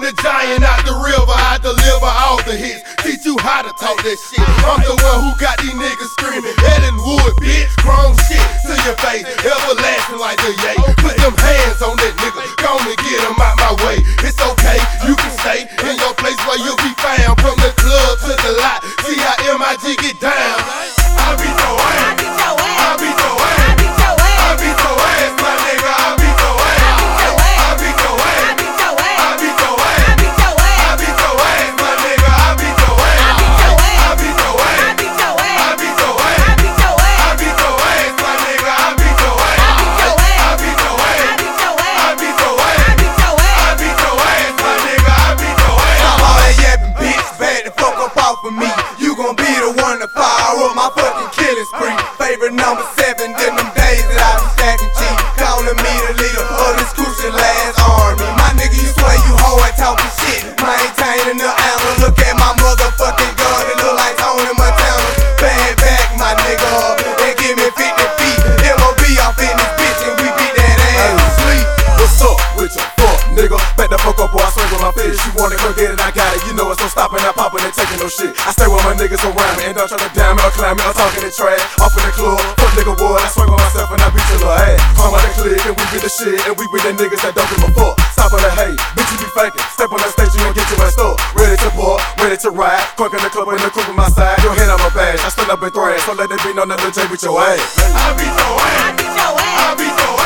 the giant out the river, I deliver all the hits. Teach you how to talk that shit. I'm the one who got these niggas screaming. Ellen Wood, bitch, grown shit to your face, everlasting like the yay. Put them hands on that nigga, gonna get him out my way. It's okay, you can stay in your place where you'll be found. From the club to the lot, see how MIG get down. I beat your ass, I beat your ass, I beat your ass, I beat your ass, I beat your ass, my nigga, I beat your ass, I beat your ass, I beat your ass, I beat your ass, I beat your ass, I beat your ass, my nigga, I beat your ass, I beat your ass, I beat your ass, I beat your ass, I beat your ass, I beat your ass, my nigga, I beat your ass, I beat your ass, I beat your ass, I beat your ass, I beat your ass, I beat your ass, my nigga, I beat your ass. I'm all that yapping, bitch, back the fuck up off of me. You gon' be the one to fire up my fucking killing spree. Favorite number 7, then them days that I be stacking G. Calling me the leader of this crucial last army. My nigga, you swear you hard talking shit, maintaining the ammo. Look at my motherfucking gun, it look like Tony Montana. Bang back, my nigga, and give me 50 feet. MOB off in this bitch and we beat that ass. Sleep. What's up with your fuck, nigga? Back the fuck up, boy, I swing with my fish. You wanna go get it, I got it. You know it's no stopping, not popping and taking no shit. I stay with my niggas around me and don't try to damn me or climb me or talking the trash. Off in the club, fuck nigga wood, I swing with myself and I beat your little ass. Climb out the clique and we be the shit and we be the niggas that don't give a fuck. Stop on the hate, bitch you be faking. Step on that stage, you gon' get your ass up. Ready to ball, ready to ride. Crunk in the club and the coupe on my side. Your head on my badge, I stand up and thrash. So let it be known that Lil J beat your ass. I beat your ass, I beat your ass, I beat your ass.